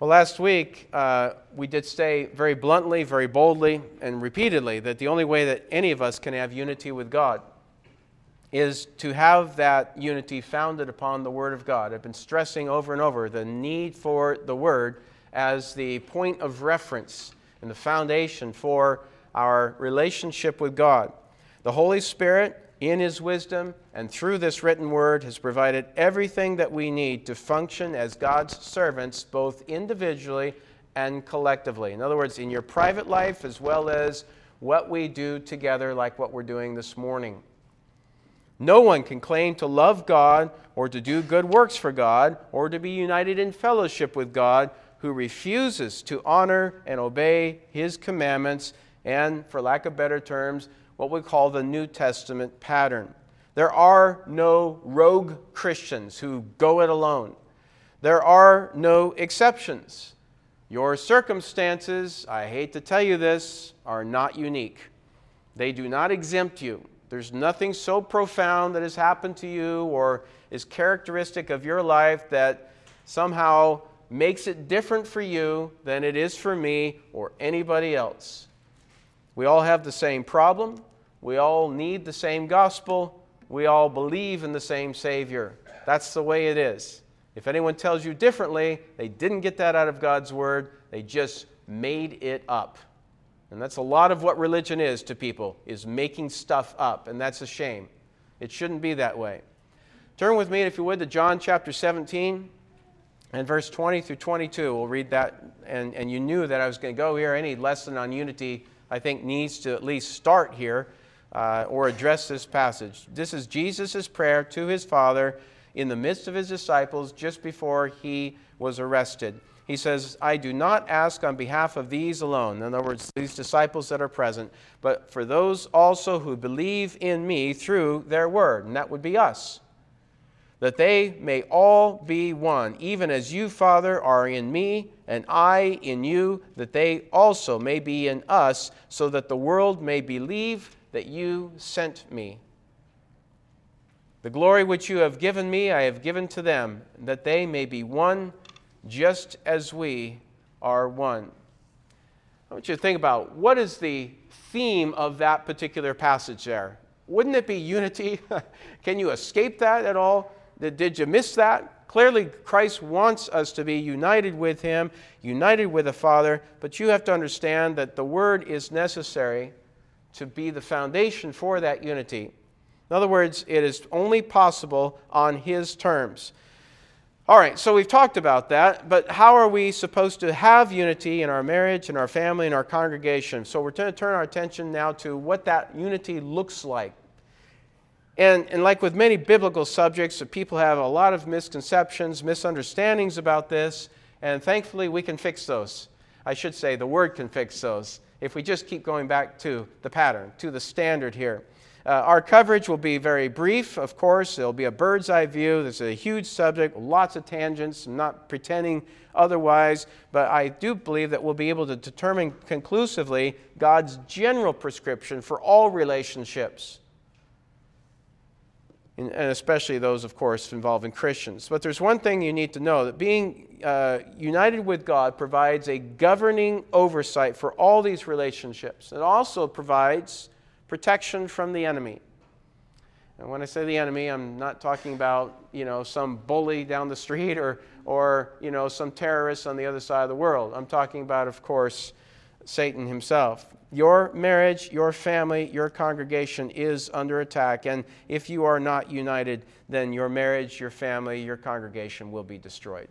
Well, last week, we did say very bluntly, very boldly, and repeatedly that the only way that any of us can have unity with God is to have that unity founded upon the Word of God. I've been stressing over and over the need for the Word as the point of reference and the foundation for our relationship with God. The Holy Spirit, in His wisdom and through this written Word, has provided everything that we need to function as God's servants, both individually and collectively. In other words, in your private life as well as what we do together, like what we're doing this morning. No one can claim to love God or to do good works for God or to be united in fellowship with God who refuses to honor and obey His commandments and, for lack of better terms, what we call the New Testament pattern. There are no rogue Christians who go it alone. There are no exceptions. Your circumstances, I hate to tell you this, are not unique. They do not exempt you. There's nothing so profound that has happened to you or is characteristic of your life that somehow makes it different for you than it is for me or anybody else. We all have the same problem. We all need the same gospel. We all believe in the same Savior. That's the way it is. If anyone tells you differently, they didn't get that out of God's Word. They just made it up. And that's a lot of what religion is to people, is making stuff up. And that's a shame. It shouldn't be that way. Turn with me, if you would, to John chapter 17 and verse 20 through 22. We'll read that. And you knew that I was going to go here. Any lesson on unity, I think, needs to at least start here or address this passage. This is Jesus' prayer to His Father in the midst of His disciples just before He was arrested. He says, I do not ask on behalf of these alone, in other words, these disciples that are present, but for those also who believe in me through their word, and that would be us, that they may all be one, even as you, Father, are in me, and I in you, that they also may be in us, so that the world may believe that you sent me. The glory which you have given me, I have given to them, that they may be one, just as we are one. I want you to think about what is the theme of that particular passage there. Wouldn't it be unity? Can you escape that at all? Did you miss that? Clearly, Christ wants us to be united with Him, united with the Father, but you have to understand that the Word is necessary to be the foundation for that unity. In other words, it is only possible on His terms. All right, so we've talked about that, but how are we supposed to have unity in our marriage, in our family, in our congregation? So we're going to turn our attention now to what that unity looks like. And like with many biblical subjects, people have a lot of misconceptions, misunderstandings about this, and thankfully we can fix those. I should say the Word can fix those if we just keep going back to the pattern, to the standard here. Our coverage will be very brief, of course. It'll be a bird's eye view. This is a huge subject, lots of tangents. I'm not pretending otherwise, but I do believe that we'll be able to determine conclusively God's general prescription for all relationships, and especially those, of course, involving Christians. But there's one thing you need to know, that being united with God provides a governing oversight for all these relationships. It also provides protection from the enemy. And when I say the enemy, I'm not talking about, some bully down the street or some terrorists on the other side of the world. I'm talking about, of course, Satan himself. Your marriage, your family, your congregation is under attack. And if you are not united, then your marriage, your family, your congregation will be destroyed.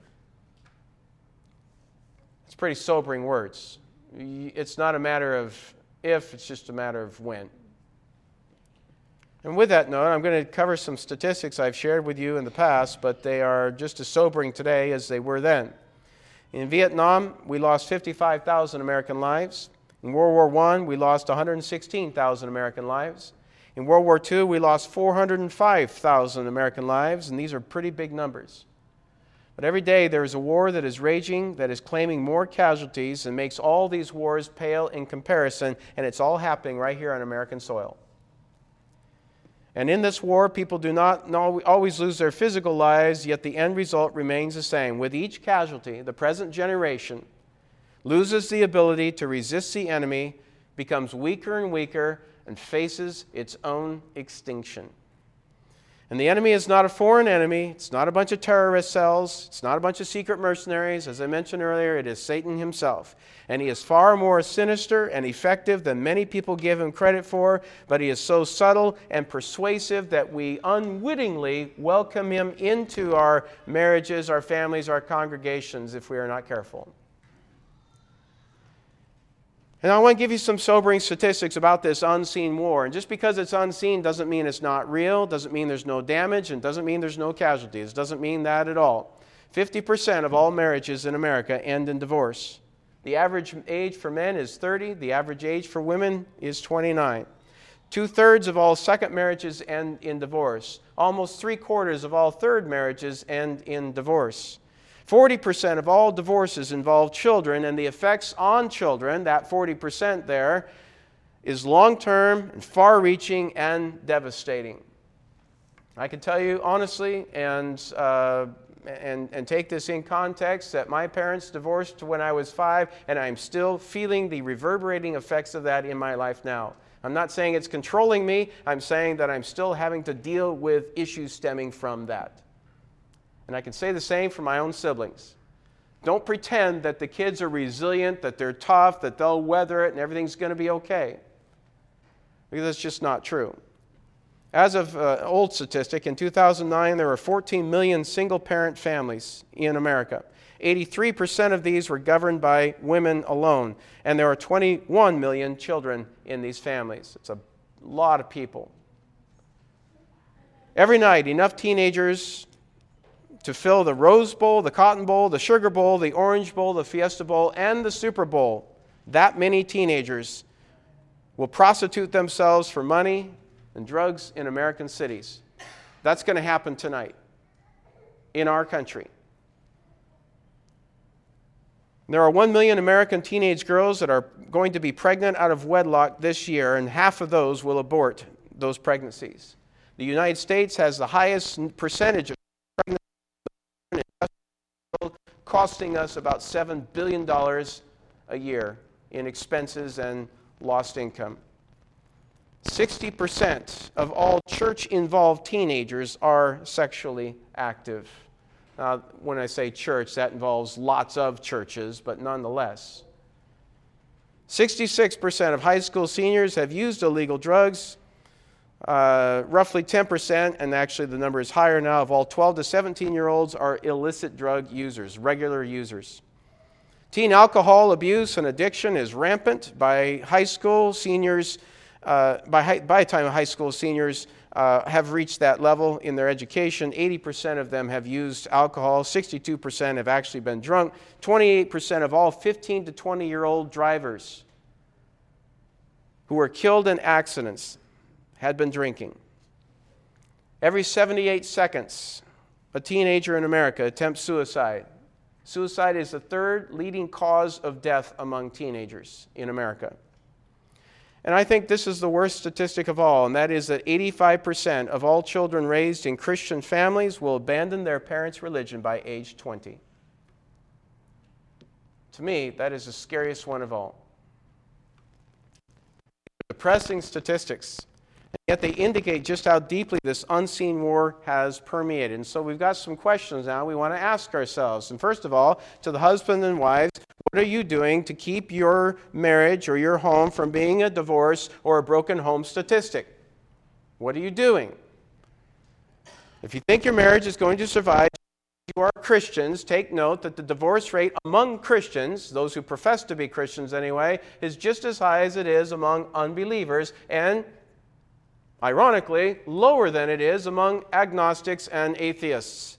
It's pretty sobering words. It's not a matter of if, it's just a matter of when. And with that note, I'm going to cover some statistics I've shared with you in the past, but they are just as sobering today as they were then. In Vietnam, we lost 55,000 American lives. In World War I, we lost 116,000 American lives. In World War II, we lost 405,000 American lives, and these are pretty big numbers. But every day there is a war that is raging, that is claiming more casualties, and makes all these wars pale in comparison, and it's all happening right here on American soil. And in this war, people do not always lose their physical lives, yet the end result remains the same. With each casualty, the present generation loses the ability to resist the enemy, becomes weaker and weaker, and faces its own extinction. And the enemy is not a foreign enemy. It's not a bunch of terrorist cells. It's not a bunch of secret mercenaries. As I mentioned earlier, it is Satan himself. And he is far more sinister and effective than many people give him credit for, but he is so subtle and persuasive that we unwittingly welcome him into our marriages, our families, our congregations if we are not careful. And I want to give you some sobering statistics about this unseen war. And just because it's unseen doesn't mean it's not real, doesn't mean there's no damage, and doesn't mean there's no casualties. Doesn't mean that at all. 50% of all marriages in America end in divorce. The average age for men is 30. The average age for women is 29. 2/3 of all second marriages end in divorce. Almost 3/4 of all third marriages end in divorce. 40% of all divorces involve children, and the effects on children, that 40% there, is long-term and far-reaching and devastating. I can tell you honestly and take this in context that my parents divorced when I was 5, and I'm still feeling the reverberating effects of that in my life now. I'm not saying it's controlling me. I'm saying that I'm still having to deal with issues stemming from that. And I can say the same for my own siblings. Don't pretend that the kids are resilient, that they're tough, that they'll weather it, and everything's going to be okay. Because that's just not true. As of old statistic, in 2009, there were 14 million single-parent families in America. 83% of these were governed by women alone. And there are 21 million children in these families. It's a lot of people. Every night, enough teenagers to fill the Rose Bowl, the Cotton Bowl, the Sugar Bowl, the Orange Bowl, the Fiesta Bowl, and the Super Bowl. That many teenagers will prostitute themselves for money and drugs in American cities. That's going to happen tonight in our country. There are 1 million American teenage girls that are going to be pregnant out of wedlock this year, and half of those will abort those pregnancies. The United States has the highest percentage of pregnancies, costing us about $7 billion a year in expenses and lost income. 60% of all church-involved teenagers are sexually active. When I say church, that involves lots of churches, but nonetheless. 66% of high school seniors have used illegal drugs. Roughly 10%, and actually the number is higher now, of all 12 to 17-year-olds are illicit drug users, regular users. Teen alcohol abuse and addiction is rampant. By high school seniors, by the time high school seniors have reached that level in their education, 80% of them have used alcohol, 62% have actually been drunk, 28% of all 15 to 20-year-old drivers who were killed in accidents had been drinking. Every 78 seconds, a teenager in America attempts suicide. Suicide is the third leading cause of death among teenagers in America. And I think this is the worst statistic of all, and that is that 85% of all children raised in Christian families will abandon their parents' religion by age 20. To me, that is the scariest one of all. Depressing statistics. And yet they indicate just how deeply this unseen war has permeated. And so we've got some questions now we want to ask ourselves. And first of all, to the husband and wives, what are you doing to keep your marriage or your home from being a divorce or a broken home statistic? What are you doing? If you think your marriage is going to survive, you are Christians, take note that the divorce rate among Christians, those who profess to be Christians anyway, is just as high as it is among unbelievers, and ironically, lower than it is among agnostics and atheists.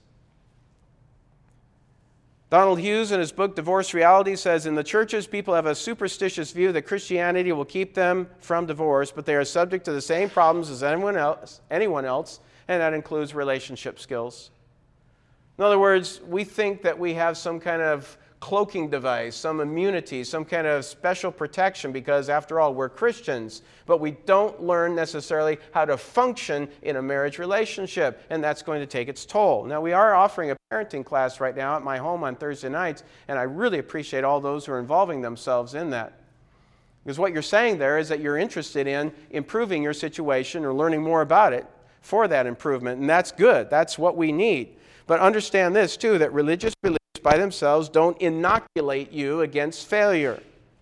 Donald Hughes, in his book Divorce Reality, says, in the churches, people have a superstitious view that Christianity will keep them from divorce, but they are subject to the same problems as anyone else, and that includes relationship skills. In other words, we think that we have some kind of cloaking device, some immunity, some kind of special protection, because after all, we're Christians. But we don't learn necessarily how to function in a marriage relationship, and that's going to take its toll. Now, we are offering a parenting class right now at my home on Thursday nights, and I really appreciate all those who are involving themselves in that. Because what you're saying there is that you're interested in improving your situation or learning more about it for that improvement, and that's good. That's what we need. But understand this, too, that religious beliefs by themselves don't inoculate you against failure.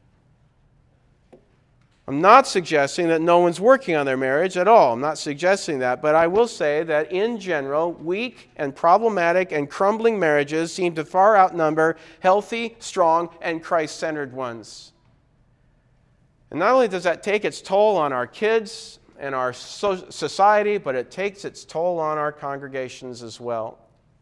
I'm not suggesting that no one's working on their marriage at all. I'm not suggesting that. But I will say that in general, weak and problematic and crumbling marriages seem to far outnumber healthy, strong, and Christ-centered ones. And not only does that take its toll on our kids and our society, but it takes its toll on our congregations as well.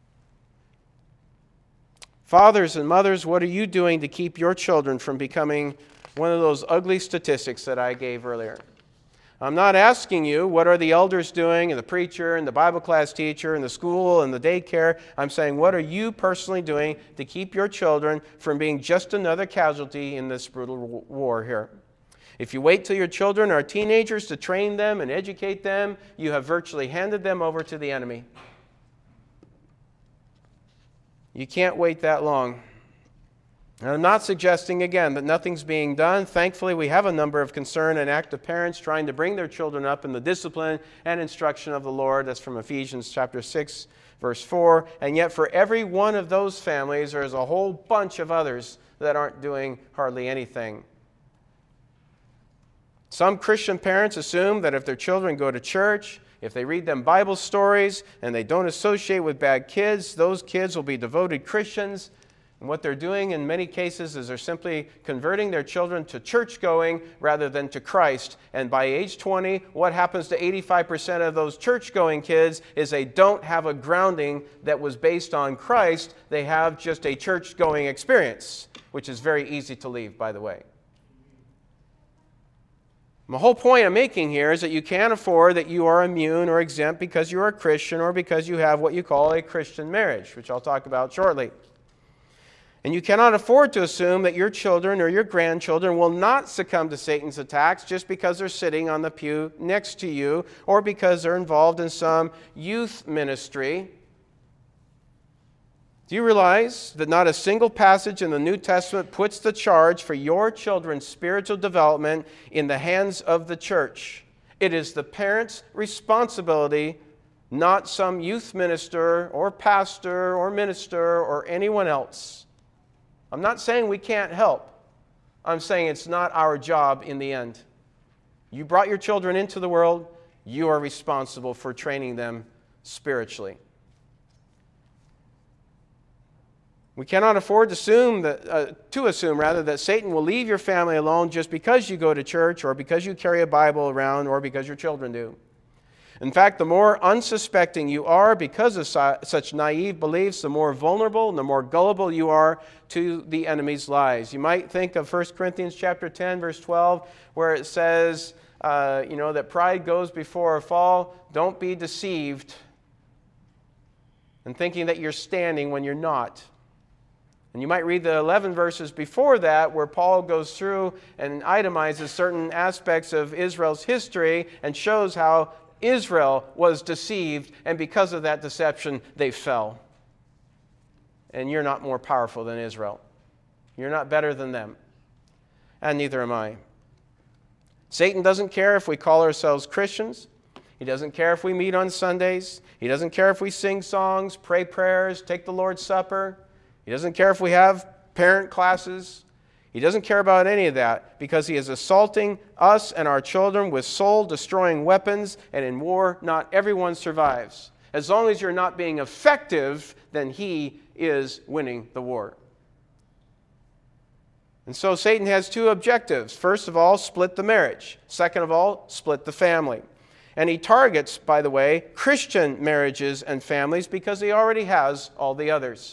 Fathers and mothers, what are you doing to keep your children from becoming one of those ugly statistics that I gave earlier? I'm not asking you what are the elders doing and the preacher and the Bible class teacher and the school and the daycare. I'm saying, what are you personally doing to keep your children from being just another casualty in this brutal war here? If you wait till your children are teenagers to train them and educate them, you have virtually handed them over to the enemy. You can't wait that long. And I'm not suggesting, again, that nothing's being done. Thankfully, we have a number of concerned and active parents trying to bring their children up in the discipline and instruction of the Lord. That's from Ephesians chapter 6, verse 4. And yet, for every one of those families, there's a whole bunch of others that aren't doing hardly anything. Some Christian parents assume that if their children go to church, if they read them Bible stories and they don't associate with bad kids, those kids will be devoted Christians. And what they're doing in many cases is they're simply converting their children to church-going rather than to Christ. And by age 20, what happens to 85% of those church-going kids is they don't have a grounding that was based on Christ. They have just a church-going experience, which is very easy to leave, by the way. The whole point I'm making here is that you can't afford that you are immune or exempt because you are a Christian or because you have what you call a Christian marriage, which I'll talk about shortly. And you cannot afford to assume that your children or your grandchildren will not succumb to Satan's attacks just because they're sitting on the pew next to you or because they're involved in some youth ministry. Do you realize that not a single passage in the New Testament puts the charge for your children's spiritual development in the hands of the church? It is the parent's responsibility, not some youth minister or pastor or minister or anyone else. I'm not saying we can't help. I'm saying it's not our job in the end. You brought your children into the world. You are responsible for training them spiritually. We cannot afford to assume that Satan will leave your family alone just because you go to church or because you carry a Bible around or because your children do. In fact, the more unsuspecting you are because of such naive beliefs, the more vulnerable and the more gullible you are to the enemy's lies. You might think of 1 Corinthians chapter 10, verse 12, where it says, that pride goes before a fall. Don't be deceived in thinking that you're standing when you're not. And you might read the 11 verses before that where Paul goes through and itemizes certain aspects of Israel's history and shows how Israel was deceived, and because of that deception, they fell. And you're not more powerful than Israel. You're not better than them. And neither am I. Satan doesn't care if we call ourselves Christians. He doesn't care if we meet on Sundays. He doesn't care if we sing songs, pray prayers, take the Lord's Supper. He doesn't care if we have parent classes. He doesn't care about any of that because he is assaulting us and our children with soul-destroying weapons, and in war, not everyone survives. As long as you're not being effective, then he is winning the war. And so Satan has two objectives. First of all, split the marriage. Second of all, split the family. And he targets, by the way, Christian marriages and families because he already has all the others.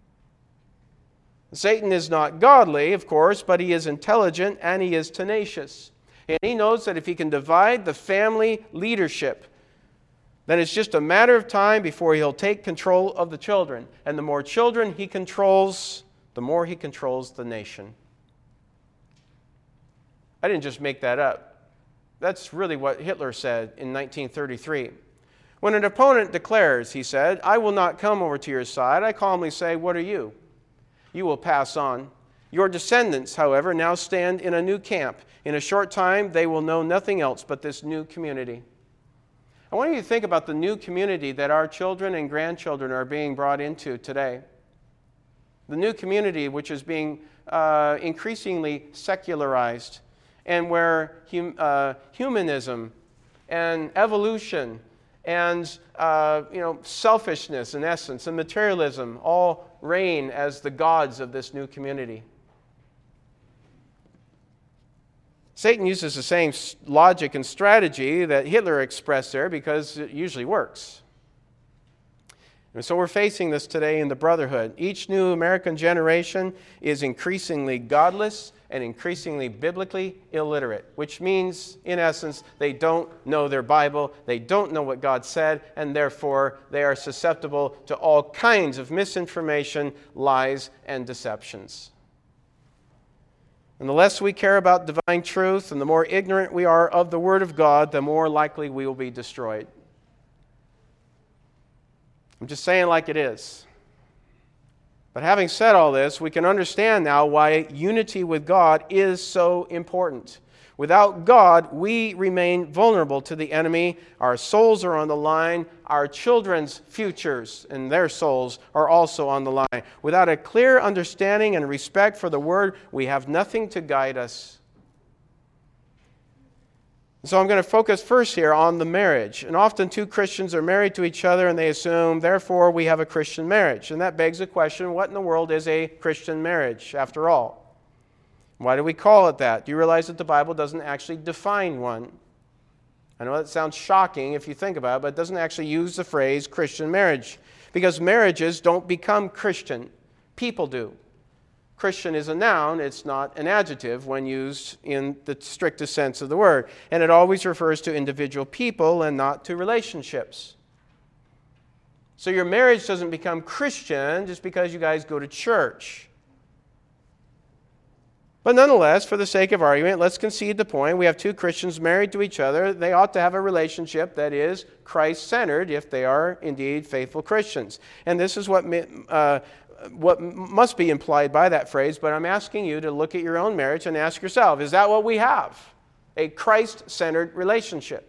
Satan is not godly, of course, but he is intelligent and he is tenacious. And he knows that if he can divide the family leadership, then it's just a matter of time before he'll take control of the children. And the more children he controls, the more he controls the nation. I didn't just make that up. That's really what Hitler said in 1933. When an opponent declares, he said, "I will not come over to your side," I calmly say, "What are you?" You will pass on. Your descendants, however, now stand in a new camp. In a short time, they will know nothing else but this new community. I want you to think about the new community that our children and grandchildren are being brought into today. The new community which is being increasingly secularized, and where humanism and evolution and selfishness, in essence, and materialism all reign as the gods of this new community. Satan uses the same logic and strategy that Hitler expressed there because it usually works. And so we're facing this today in the brotherhood. Each new American generation is increasingly godless and increasingly biblically illiterate, which means, in essence, they don't know their Bible, they don't know what God said, and therefore they are susceptible to all kinds of misinformation, lies, and deceptions. And the less we care about divine truth and the more ignorant we are of the Word of God, the more likely we will be destroyed. I'm just saying like it is. But having said all this, we can understand now why unity with God is so important. Without God, we remain vulnerable to the enemy. Our souls are on the line. Our children's futures and their souls are also on the line. Without a clear understanding and respect for the Word, we have nothing to guide us. So I'm going to focus first here on the marriage. And often two Christians are married to each other and they assume, therefore, we have a Christian marriage. And that begs the question, what in the world is a Christian marriage, after all? Why do we call it that? Do you realize that the Bible doesn't actually define one? I know that sounds shocking if you think about it, but it doesn't actually use the phrase Christian marriage. Because marriages don't become Christian. People do. Christian is a noun, it's not an adjective when used in the strictest sense of the word. And it always refers to individual people and not to relationships. So your marriage doesn't become Christian just because you guys go to church. But nonetheless, for the sake of argument, let's concede the point. We have two Christians married to each other. They ought to have a relationship that is Christ-centered if they are indeed faithful Christians. And this is what must be implied by that phrase, but I'm asking you to look at your own marriage and ask yourself, is that what we have? A Christ-centered relationship.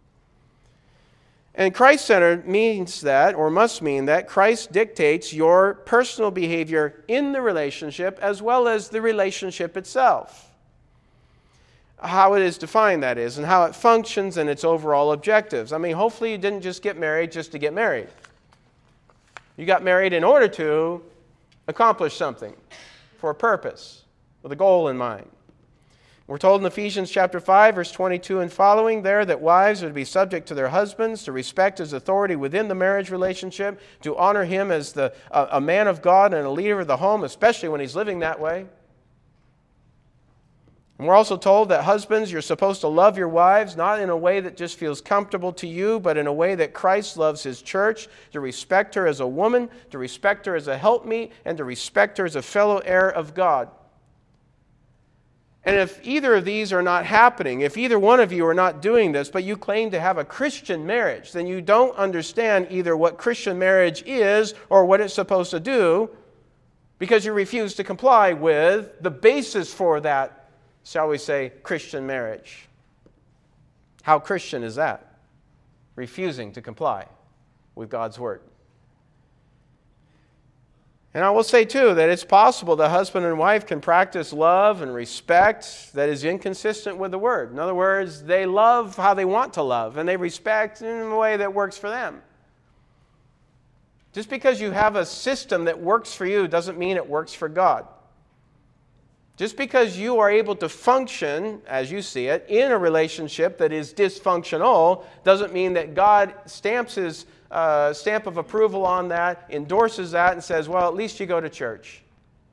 And Christ-centered means that, or must mean that, Christ dictates your personal behavior in the relationship as well as the relationship itself. How it is defined, that is, and how it functions and its overall objectives. I mean, hopefully you didn't just get married just to get married. You got married in order to accomplish something for a purpose, with a goal in mind. We're told in Ephesians chapter 5, verse 22 and following there that wives are to be subject to their husbands, to respect his authority within the marriage relationship, to honor him as a man of God and a leader of the home, especially when he's living that way. And we're also told that husbands, you're supposed to love your wives, not in a way that just feels comfortable to you, but in a way that Christ loves his church, to respect her as a woman, to respect her as a helpmeet, and to respect her as a fellow heir of God. And if either of these are not happening, if either one of you are not doing this, but you claim to have a Christian marriage, then you don't understand either what Christian marriage is or what it's supposed to do, because you refuse to comply with the basis for that, shall we say, Christian marriage. How Christian is that? Refusing to comply with God's word. And I will say, too, that it's possible that husband and wife can practice love and respect that is inconsistent with the Word. In other words, they love how they want to love, and they respect in a way that works for them. Just because you have a system that works for you doesn't mean it works for God. Just because you are able to function, as you see it, in a relationship that is dysfunctional doesn't mean that God stamps his stamp of approval on that, endorses that, and says, well, at least you go to church.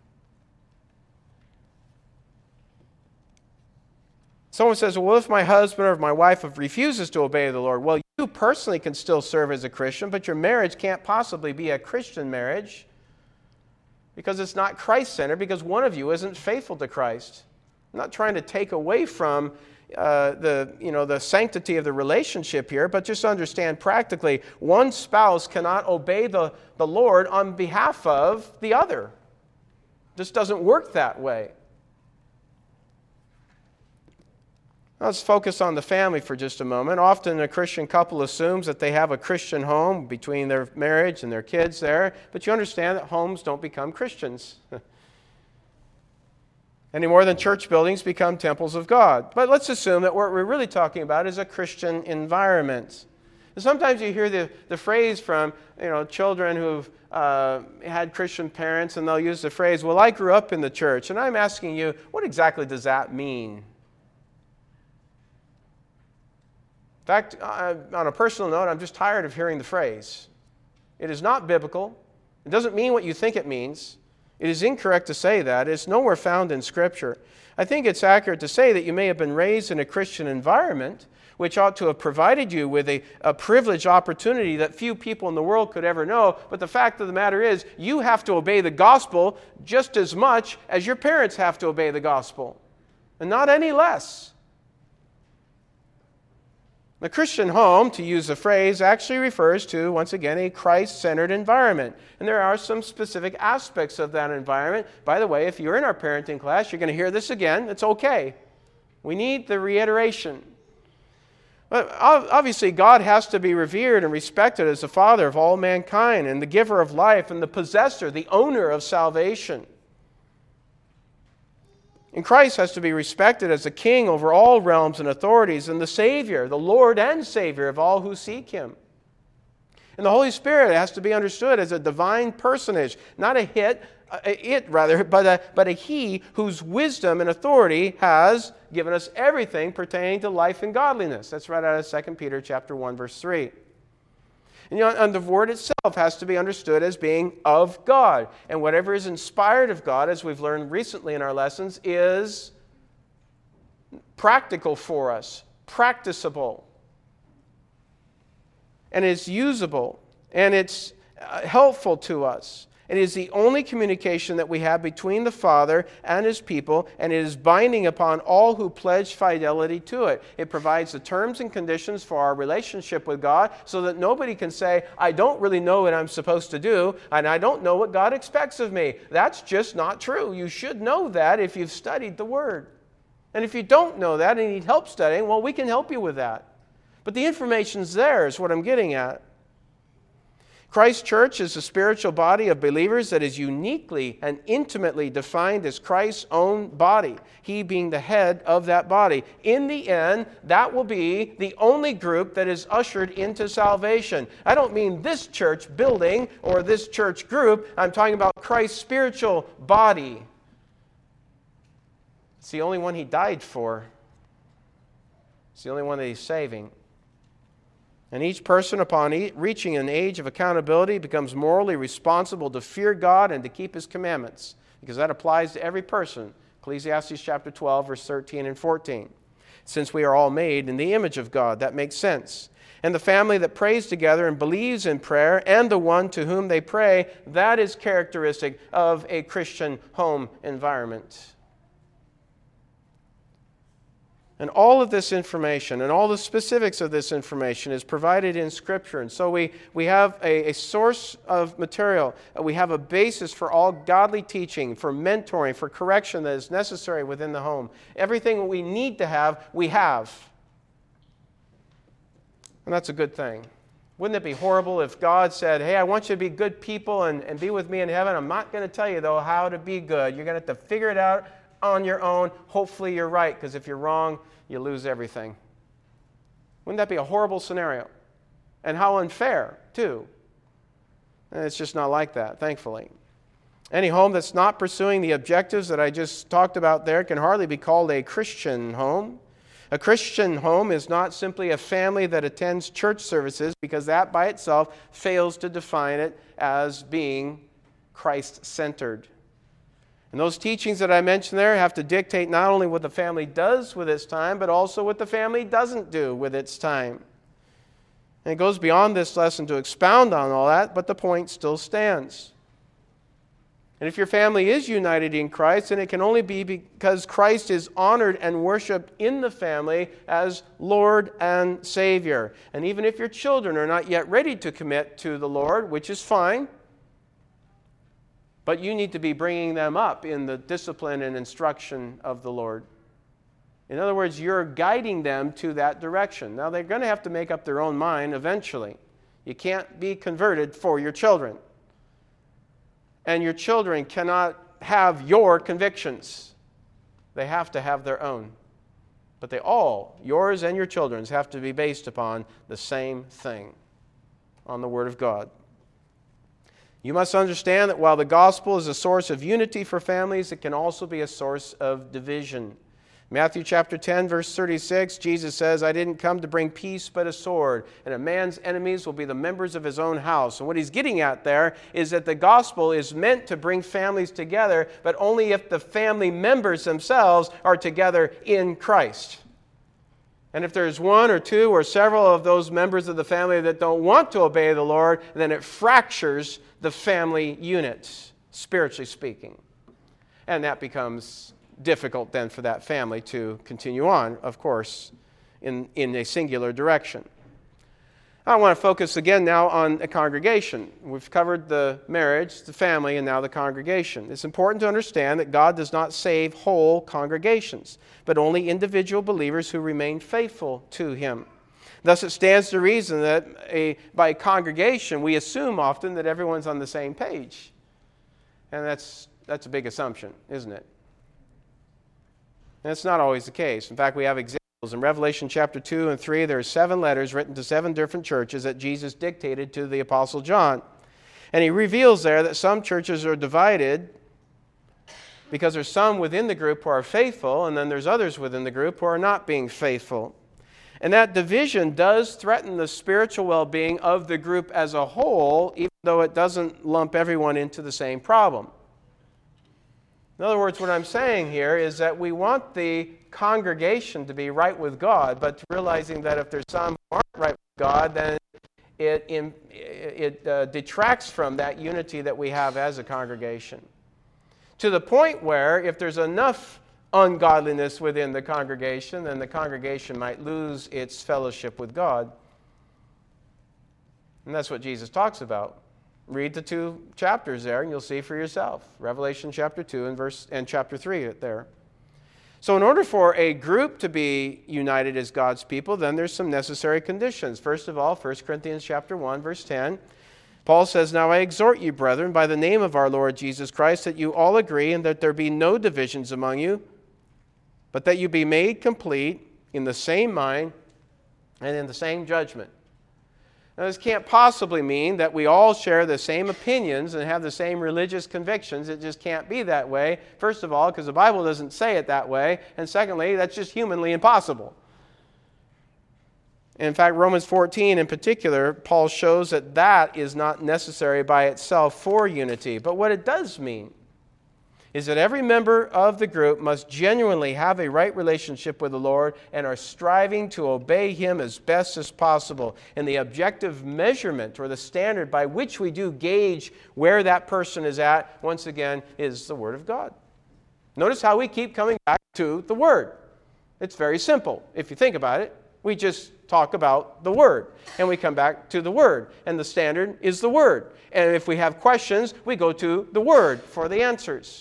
Someone says, well, what if my husband or my wife refuses to obey the Lord? Well, you personally can still serve as a Christian, but your marriage can't possibly be a Christian marriage because it's not Christ-centered, because one of you isn't faithful to Christ. I'm not trying to take away from the sanctity of the relationship here, but just understand practically, one spouse cannot obey the Lord on behalf of the other. It just doesn't work that way. Let's focus on the family for just a moment. Often a Christian couple assumes that they have a Christian home between their marriage and their kids there, but you understand that homes don't become Christians any more than church buildings become temples of God. But let's assume that what we're really talking about is a Christian environment. And sometimes you hear the phrase from children who've had Christian parents, and they'll use the phrase, well, I grew up in the church. And I'm asking you, what exactly does that mean? In fact, on a personal note, I'm just tired of hearing the phrase. It is not biblical. It doesn't mean what you think it means. It is incorrect to say that. It's nowhere found in Scripture. I think it's accurate to say that you may have been raised in a Christian environment, which ought to have provided you with a privileged opportunity that few people in the world could ever know. But the fact of the matter is, you have to obey the gospel just as much as your parents have to obey the gospel, and not any less. The Christian home, to use the phrase, actually refers to, once again, a Christ-centered environment. And there are some specific aspects of that environment. By the way, if you're in our parenting class, you're going to hear this again. It's okay. We need the reiteration. But obviously, God has to be revered and respected as the Father of all mankind and the giver of life and the possessor, the owner of salvation. And Christ has to be respected as the King over all realms and authorities and the Savior, the Lord and Savior of all who seek Him. And the Holy Spirit has to be understood as a divine personage, not but a He whose wisdom and authority has given us everything pertaining to life and godliness. That's right out of 2 Peter chapter 1, verse 3. And the word itself has to be understood as being of God. And whatever is inspired of God, as we've learned recently in our lessons, is practical for us, practicable, and it's usable, and it's helpful to us. It is the only communication that we have between the Father and His people, and it is binding upon all who pledge fidelity to it. It provides the terms and conditions for our relationship with God so that nobody can say, I don't really know what I'm supposed to do, and I don't know what God expects of me. That's just not true. You should know that if you've studied the Word. And if you don't know that and need help studying, well, we can help you with that. But the information's there is what I'm getting at. Christ's church is a spiritual body of believers that is uniquely and intimately defined as Christ's own body, He being the head of that body. In the end, that will be the only group that is ushered into salvation. I don't mean this church building or this church group. I'm talking about Christ's spiritual body. It's the only one He died for. It's the only one that He's saving. And each person, upon reaching an age of accountability, becomes morally responsible to fear God and to keep His commandments, because that applies to every person. Ecclesiastes chapter 12, verse 13 and 14. Since we are all made in the image of God, that makes sense. And the family that prays together and believes in prayer, and the one to whom they pray, that is characteristic of a Christian home environment. And all of this information and all the specifics of this information is provided in Scripture. And so we have a source of material. We have a basis for all godly teaching, for mentoring, for correction that is necessary within the home. Everything we need to have, we have. And that's a good thing. Wouldn't it be horrible if God said, hey, I want you to be good people and be with me in heaven. I'm not going to tell you, though, how to be good. You're going to have to figure it out on your own. Hopefully you're right, because if you're wrong, you lose everything. Wouldn't that be a horrible scenario? And how unfair, too. And it's just not like that, thankfully. Any home that's not pursuing the objectives that I just talked about there can hardly be called a Christian home. A Christian home is not simply a family that attends church services, because that by itself fails to define it as being Christ-centered. And those teachings that I mentioned there have to dictate not only what the family does with its time, but also what the family doesn't do with its time. And it goes beyond this lesson to expound on all that, but the point still stands. And if your family is united in Christ, then it can only be because Christ is honored and worshiped in the family as Lord and Savior. And even if your children are not yet ready to commit to the Lord, which is fine, but you need to be bringing them up in the discipline and instruction of the Lord. In other words, you're guiding them to that direction. Now, they're going to have to make up their own mind eventually. You can't be converted for your children. And your children cannot have your convictions. They have to have their own. But they all, yours and your children's, have to be based upon the same thing, on the Word of God. You must understand that while the gospel is a source of unity for families, it can also be a source of division. Matthew chapter 10, verse 36, Jesus says, I didn't come to bring peace but a sword, and a man's enemies will be the members of his own house. And what he's getting at there is that the gospel is meant to bring families together, but only if the family members themselves are together in Christ. And if there's one or two or several of those members of the family that don't want to obey the Lord, then it fractures the family unit, spiritually speaking. And that becomes difficult then for that family to continue on, of course, in a singular direction. I want to focus again now on a congregation. We've covered the marriage, the family, and now the congregation. It's important to understand that God does not save whole congregations, but only individual believers who remain faithful to Him. Thus, it stands to reason that by congregation, we assume often that everyone's on the same page. And that's a big assumption, isn't it? And it's not always the case. In fact, we have examples. In Revelation chapter 2 and 3, there are 7 letters written to 7 different churches that Jesus dictated to the Apostle John. And he reveals there that some churches are divided because there's some within the group who are faithful, and then there's others within the group who are not being faithful. And that division does threaten the spiritual well-being of the group as a whole, even though it doesn't lump everyone into the same problem. In other words, what I'm saying here is that we want the congregation to be right with God, but realizing that if there's some who aren't right with God, then it detracts from that unity that we have as a congregation. To the point where if there's enough ungodliness within the congregation, then the congregation might lose its fellowship with God. And that's what Jesus talks about. Read the 2 chapters there and you'll see for yourself. Revelation chapter 2 and chapter 3 there. So in order for a group to be united as God's people, then there's some necessary conditions. First of all, 1 Corinthians chapter 1, verse 10, Paul says, Now I exhort you, brethren, by the name of our Lord Jesus Christ, that you all agree and that there be no divisions among you, but that you be made complete in the same mind and in the same judgment. Now, this can't possibly mean that we all share the same opinions and have the same religious convictions. It just can't be that way. First of all, because the Bible doesn't say it that way. And secondly, that's just humanly impossible. In fact, Romans 14 in particular, Paul shows that that is not necessary by itself for unity. But what it does mean is that every member of the group must genuinely have a right relationship with the Lord and are striving to obey Him as best as possible. And the objective measurement or the standard by which we do gauge where that person is at, once again, is the Word of God. Notice how we keep coming back to the Word. It's very simple. If you think about it, we just talk about the Word, and we come back to the Word, and the standard is the Word. And if we have questions, we go to the Word for the answers.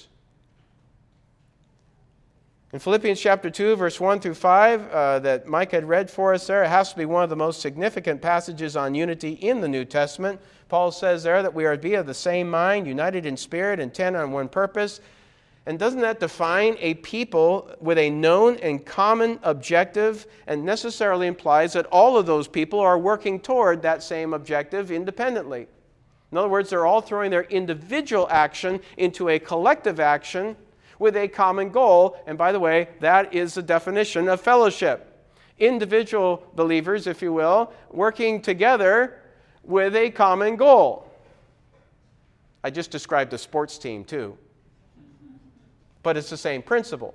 In Philippians chapter 2, verse 1 through 5, that Mike had read for us there, it has to be one of the most significant passages on unity in the New Testament. Paul says there that we are to be of the same mind, united in spirit, intent on one purpose. And doesn't that define a people with a known and common objective, and necessarily implies that all of those people are working toward that same objective independently? In other words, they're all throwing their individual action into a collective action with a common goal. And by the way, that is the definition of fellowship. Individual believers, if you will, working together with a common goal. I just described a sports team too. But it's the same principle.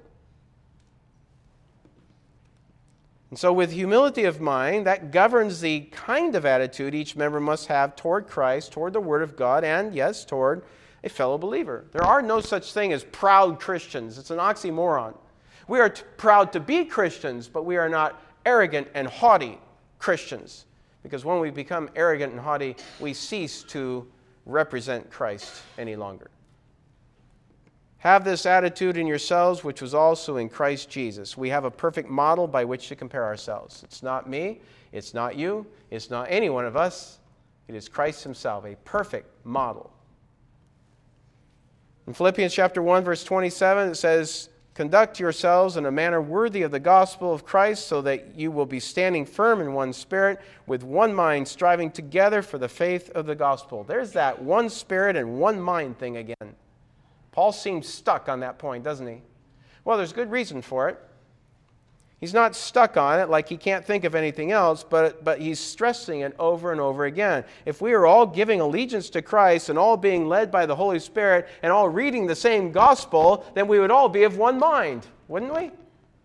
And so with humility of mind, that governs the kind of attitude each member must have toward Christ, toward the Word of God, and yes, toward a fellow believer. There are no such thing as proud Christians. It's an oxymoron. We are proud to be Christians, but we are not arrogant and haughty Christians. Because when we become arrogant and haughty, we cease to represent Christ any longer. Have this attitude in yourselves, which was also in Christ Jesus. We have a perfect model by which to compare ourselves. It's not me, it's not you, it's not any one of us. It is Christ himself, a perfect model. In Philippians chapter 1, verse 27, it says, conduct yourselves in a manner worthy of the gospel of Christ, so that you will be standing firm in one spirit, with one mind, striving together for the faith of the gospel. There's that one spirit and one mind thing again. Paul seems stuck on that point, doesn't he? Well, there's good reason for it. He's not stuck on it like he can't think of anything else, but he's stressing it over and over again. If we are all giving allegiance to Christ and all being led by the Holy Spirit and all reading the same gospel, then we would all be of one mind, wouldn't we?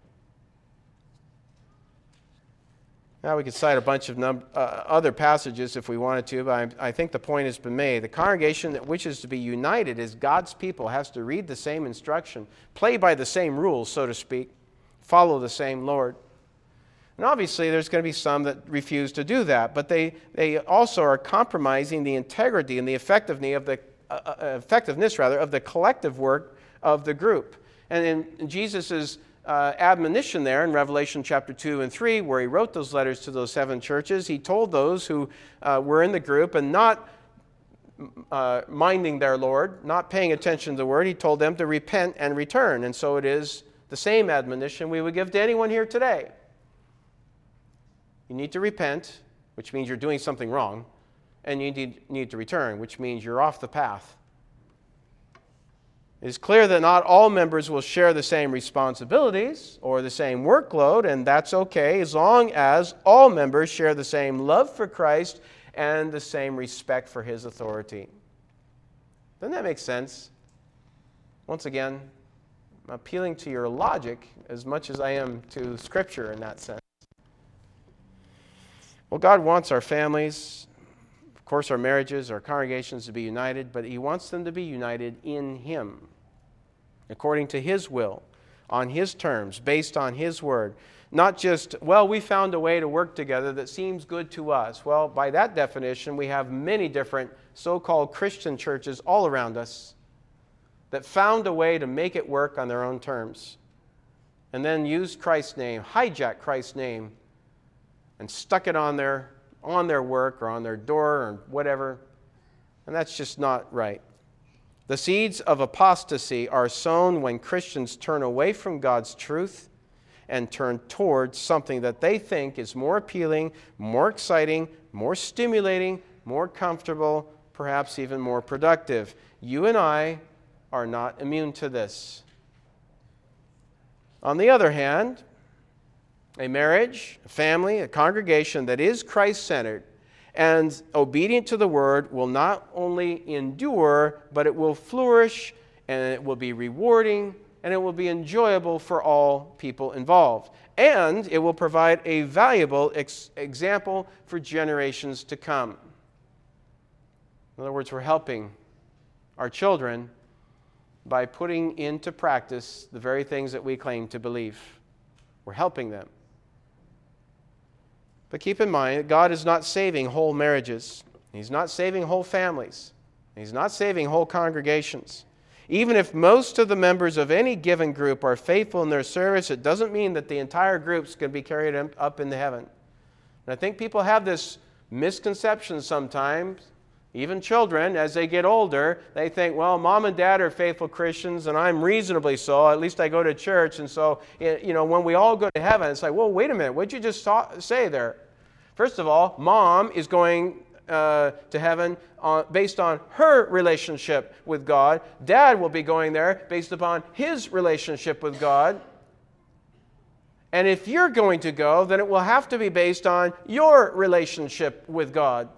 Now we could cite a bunch of other passages if we wanted to, but I think the point has been made. The congregation that wishes to be united as God's people has to read the same instruction, play by the same rules, so to speak, follow the same Lord. And obviously there's going to be some that refuse to do that, but they also are compromising the integrity and the effectiveness of the collective work of the group. And in Jesus' admonition there in Revelation chapter 2 and 3, where he wrote those letters to those 7 churches, he told those who were in the group and not minding their Lord, not paying attention to the word, he told them to repent and return. And so it is the same admonition we would give to anyone here today. You need to repent, which means you're doing something wrong, and you need to return, which means you're off the path. It is clear that not all members will share the same responsibilities or the same workload, and that's okay as long as all members share the same love for Christ and the same respect for his authority. Doesn't that make sense? Once again, I'm appealing to your logic as much as I am to Scripture in that sense. Well, God wants our families, of course our marriages, our congregations to be united, but he wants them to be united in him, according to his will, on his terms, based on his word. Not just, well, we found a way to work together that seems good to us. Well, by that definition, we have many different so-called Christian churches all around us that found a way to make it work on their own terms, and then used Christ's name, hijacked Christ's name, and stuck it on their work or on their door or whatever. And that's just not right. The seeds of apostasy are sown when Christians turn away from God's truth and turn towards something that they think is more appealing, more exciting, more stimulating, more comfortable, perhaps even more productive. You and I are not immune to this. On the other hand, a marriage, a family, a congregation that is Christ-centered and obedient to the word will not only endure, but it will flourish, and it will be rewarding, and it will be enjoyable for all people involved. And it will provide a valuable example for generations to come. In other words, we're helping our children by putting into practice the very things that we claim to believe. We're helping them. But keep in mind that God is not saving whole marriages. He's not saving whole families. He's not saving whole congregations. Even if most of the members of any given group are faithful in their service, it doesn't mean that the entire group's going to be carried up into heaven. And I think people have this misconception sometimes. Even children, as they get older, they think, well, mom and dad are faithful Christians, and I'm reasonably so. At least I go to church. And so, when we all go to heaven, it's like, well, wait a minute. What did you just say there? First of all, mom is going to heaven based on her relationship with God. Dad will be going there based upon his relationship with God. And if you're going to go, then it will have to be based on your relationship with God.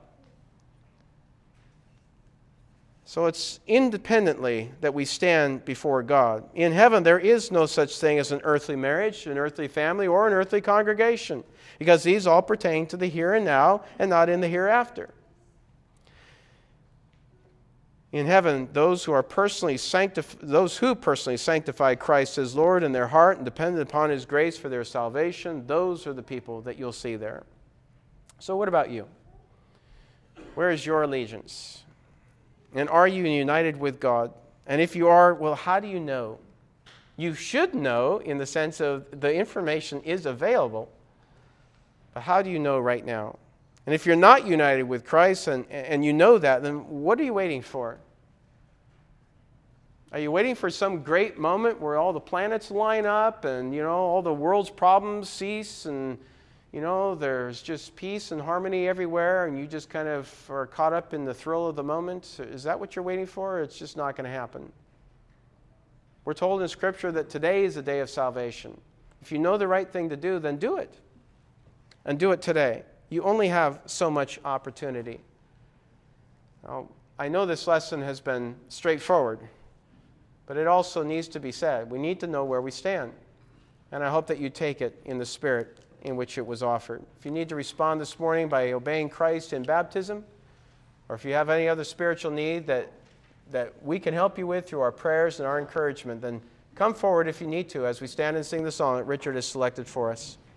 So it's independently that we stand before God. In heaven, there is no such thing as an earthly marriage, an earthly family, or an earthly congregation, because these all pertain to the here and now and not in the hereafter. In heaven, those who personally sanctify Christ as Lord in their heart and depend upon His grace for their salvation, those are the people that you'll see there. So what about you? Where is your allegiance? And are you united with God? And if you are, well, how do you know? You should know in the sense of the information is available. But how do you know right now? And if you're not united with Christ and you know that, then what are you waiting for? Are you waiting for some great moment where all the planets line up and, all the world's problems cease and, there's just peace and harmony everywhere and you just kind of are caught up in the thrill of the moment? Is that what you're waiting for? It's just not going to happen. We're told in Scripture that today is the day of salvation. If you know the right thing to do, then do it. And do it today. You only have so much opportunity. Now, I know this lesson has been straightforward, but it also needs to be said. We need to know where we stand. And I hope that you take it in the spirit in which it was offered. If you need to respond this morning by obeying Christ in baptism, or if you have any other spiritual need that we can help you with through our prayers and our encouragement, then come forward if you need to as we stand and sing the song that Richard has selected for us.